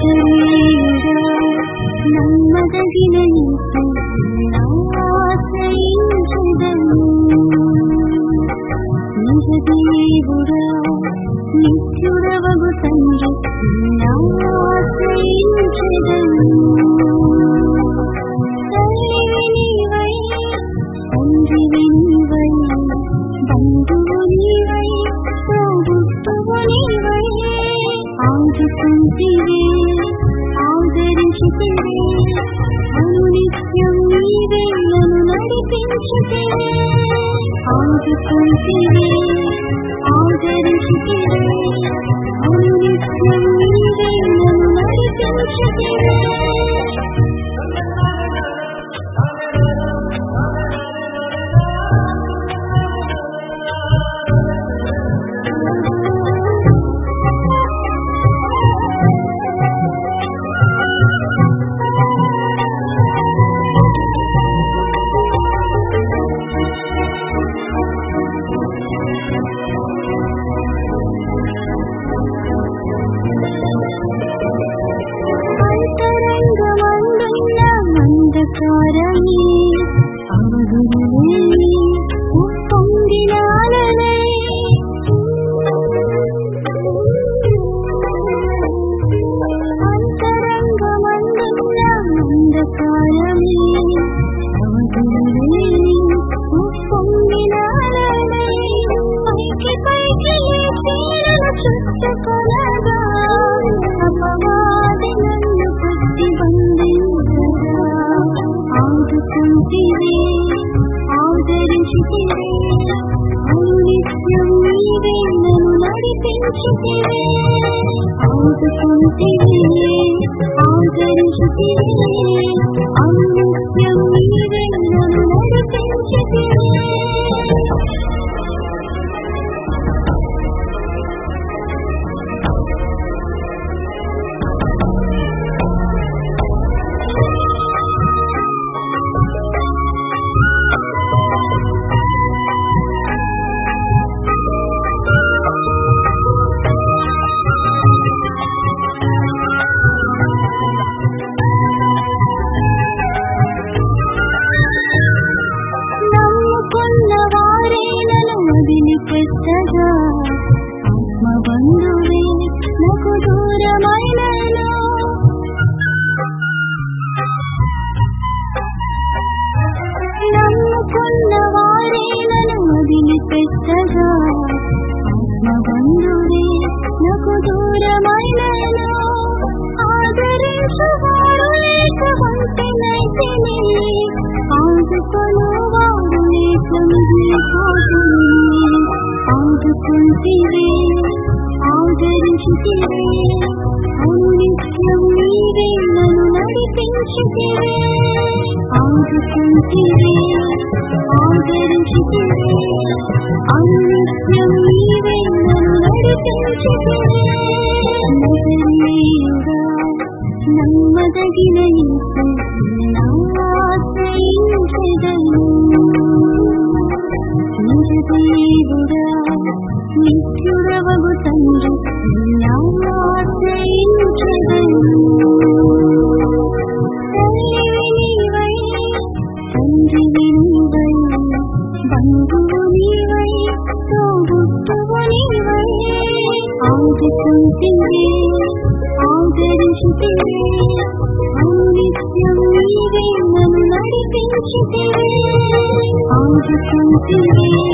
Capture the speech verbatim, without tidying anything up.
నమ్మదగిన ఆశ్రయించదను నిజ దేవుడా నిత్యుడవగు తండ్రి ఆశ్రయించదను తల్లివి నీవై తండ్రివి నీవై బంధువు నీవై తోబుట్టువు నీవై ఆదుకుంటివే ఆదరించితివే అనునిత్యం నీవే నన్ను నడిపించితివే ఆదుకుంటివే ఆదరించితివే అనునిత్యం నీవే నన్ను నడిపించితివే అంతరంగమందున్న మందకారమే అవగురువే ఉప్పొంగినాలనే అంతరంగమందున్న మందకారమే అవగురువే ఉప్పొంగినాలనే పైకి పైకి చీరలు చుట్టుకొనగా అపవాది నన్ను కొట్టి బంధించగా ఆదుకుంటివే ఆదరించితివే అనునిత్యం నీవే నన్ను నడిపించితివే ఆదుకుంటివే ఆదరించితివే అనునిత్యం నీవే నన్ను నడిపించితివే వదిలిపెట్టగా ఆత్మబంధువే నాకు దూరమైనను నమ్ముకున్న వారే నన్ను వదిలిపెట్టగా ఆత్మబంధువే నాకు దూరమైనను ఆదరించువాడు లేక వంతెనైతిని ఆదుకొను వాడు లేక మిగిలిపోతుని ఆదుకుంటివే ఆదరించితివే అనునిత్యం నీవే నన్ను నడిపించితివే ఆదుకుంటివే ఆదరించితివే అనునిత్యం నీవే నన్ను నడిపించితివే నజరేయుడా నమ్మదగిన ఆశ్రయించదను నిజ దేవుడా నిత్యుడవగు తండ్రి ఆశ్రయించదను తల్లివి నీవై తండ్రివి నీవై బంధువు నీవై తోబుట్టువు నీవై ఆదుకుంటివే ఆదరించితివే అనునిత్యం నీవే నన్ను నడిపించితివే ఆదుకుంటివే